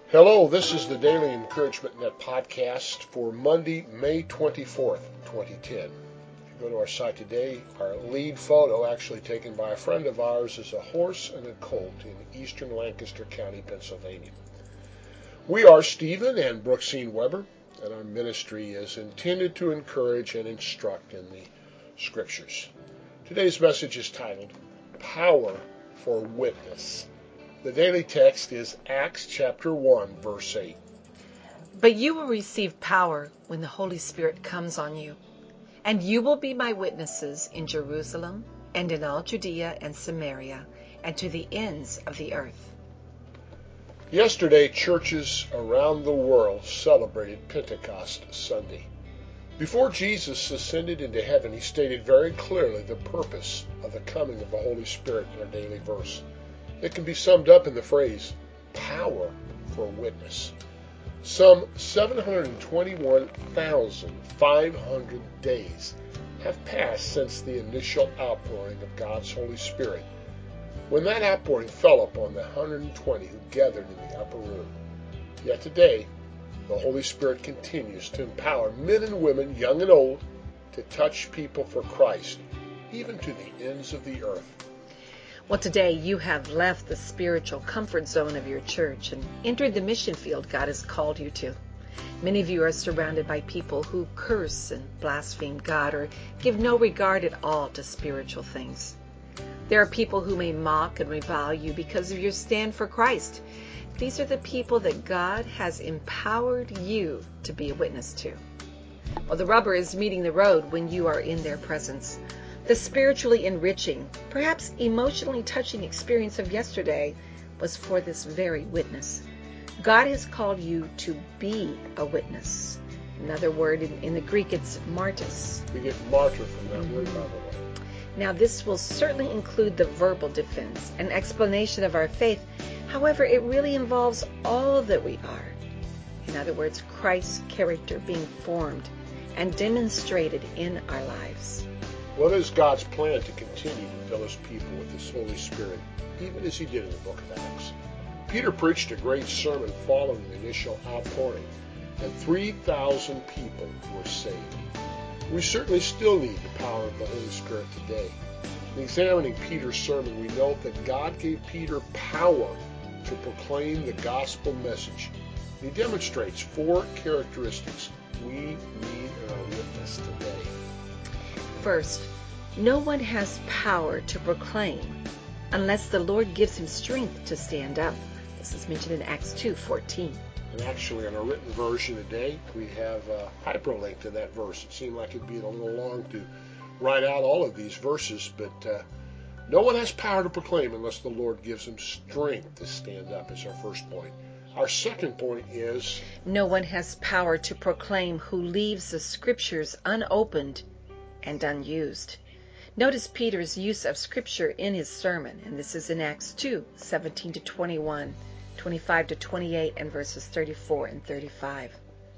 Hello, this is the Daily Encouragement Net podcast for Monday, May 24th, 2010. If you go to our site today, our lead photo, actually taken by a friend of ours, is a horse and a colt in eastern Lancaster County, Pennsylvania. We are Stephen and Brooksine Weber, and our ministry is intended to encourage and instruct in the Scriptures. Today's message is titled, Power for Witness. The daily text is Acts chapter 1, verse 8. But you will receive power when the Holy Spirit comes on you, and you will be my witnesses in Jerusalem and in all Judea and Samaria and to the ends of the earth. Yesterday, churches around the world celebrated Pentecost Sunday. Before Jesus ascended into heaven, he stated very clearly the purpose of the coming of the Holy Spirit in our daily verse. It can be summed up in the phrase, power for witness. Some 721,500 days have passed since the initial outpouring of God's Holy Spirit, when that outpouring fell upon the 120 who gathered in the upper room. Yet today, the Holy Spirit continues to empower men and women, young and old, to touch people for Christ, even to the ends of the earth. Well, today you have left the spiritual comfort zone of your church and entered the mission field God has called you to. Many of you are surrounded by people who curse and blaspheme God or give no regard at all to spiritual things. There are people who may mock and revile you because of your stand for Christ. These are the people that God has empowered you to be a witness to. Well, the rubber is meeting the road when you are in their presence. The spiritually enriching, perhaps emotionally touching experience of yesterday was for this very witness. God has called you to be a witness. Another word in the Greek, it's martyrs. We get martyr from that word, by the way. Now, this will certainly include the verbal defense and explanation of our faith. However, it really involves all that we are. In other words, Christ's character being formed and demonstrated in our lives. What is God's plan to continue to fill his people with his Holy Spirit, even as he did in the book of Acts? Peter preached a great sermon following the initial outpouring, and 3,000 people were saved. We certainly still need the power of the Holy Spirit today. In examining Peter's sermon, we note that God gave Peter power to proclaim the gospel message. He demonstrates 4 characteristics we need in our witness today. First, no one has power to proclaim unless the Lord gives him strength to stand up. This is mentioned in Acts 2:14. And actually, in a written version today, we have a hyperlink to that verse. It seemed like it'd be a little long to write out all of these verses, but no one has power to proclaim unless the Lord gives him strength to stand up, is our first point. Our second point is, no one has power to proclaim who leaves the Scriptures unopened and unused. Notice Peter's use of Scripture in his sermon, and this is in Acts 2:17-21, 25-28, and verses 34 and 35.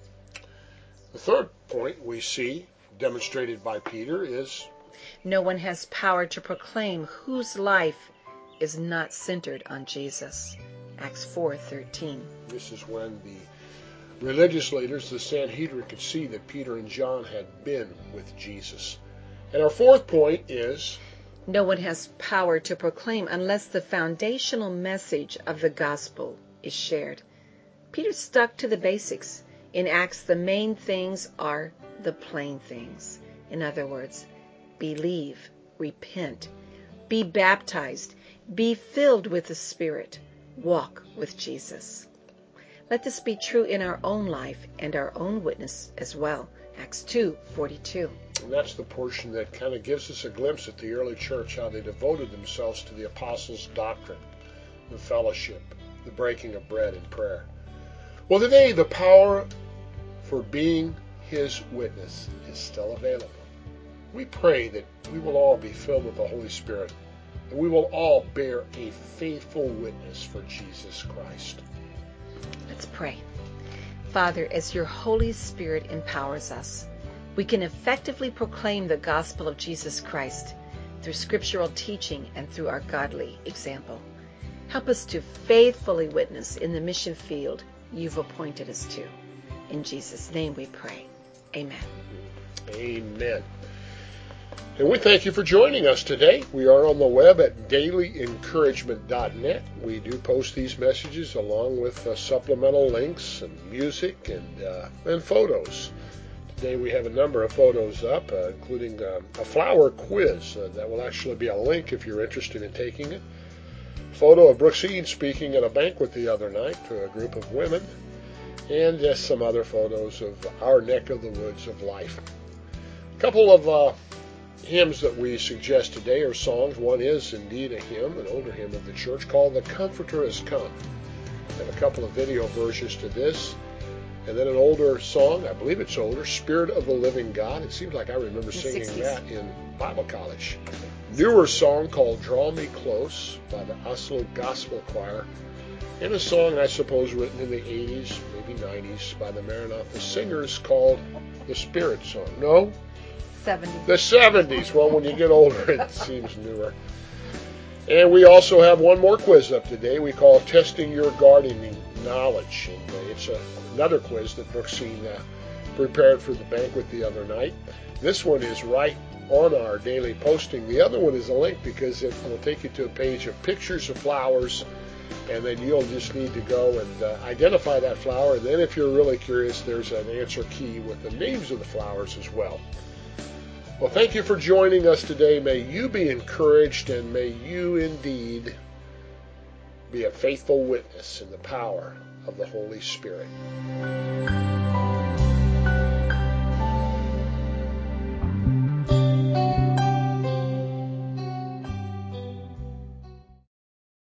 The third point we see demonstrated by Peter is, no one has power to proclaim whose life is not centered on Jesus. Acts 4:13. This is when the religious leaders, the Sanhedrin, could see that Peter and John had been with Jesus. And our fourth point is, no one has power to proclaim unless the foundational message of the gospel is shared. Peter stuck to the basics. In Acts, the main things are the plain things. In other words, believe, repent, be baptized, be filled with the Spirit, walk with Jesus. Let this be true in our own life and our own witness as well. Acts 2:42. And that's the portion that kind of gives us a glimpse at the early church, how they devoted themselves to the apostles' doctrine, the fellowship, the breaking of bread and prayer. Well, today the power for being his witness is still available. We pray that we will all be filled with the Holy Spirit, and we will all bear a faithful witness for Jesus Christ. Let's pray. Father, as your Holy Spirit empowers us, we can effectively proclaim the gospel of Jesus Christ through scriptural teaching and through our godly example. Help us to faithfully witness in the mission field you've appointed us to. In Jesus' name we pray. Amen. Amen. And we thank you for joining us today. We are on the web at dailyencouragement.net. We do post these messages along with supplemental links and music and photos. Today we have a number of photos up, including a flower quiz that will actually be a link if you're interested in taking it. Photo of Brooksine speaking at a banquet the other night to a group of women, and just some other photos of our neck of the woods of life. A couple of hymns that we suggest today are songs. One is indeed a hymn, an older hymn of the church called The Comforter Has Come. We have a couple of video versions to this. And then an older song, I believe it's older, Spirit of the Living God. It seems like I remember singing that in Bible college. Newer song called Draw Me Close by the Oslo Gospel Choir. And a song, I suppose, written in the 80s, maybe 90s, by the Maranatha Singers called the Spirit Song. No? 70s. The 70s. Well, when you get older, it seems newer. And we also have one more quiz up today we call Testing Your Gardening Knowledge. And it's another quiz that Brooksine prepared for the banquet the other night. This one is right on our daily posting. The other one is a link because it will take you to a page of pictures of flowers, and then you'll just need to go and identify that flower. And then if you're really curious, there's an answer key with the names of the flowers as well. Well, thank you for joining us today. May you be encouraged, and may you indeed be a faithful witness in the power of the Holy Spirit.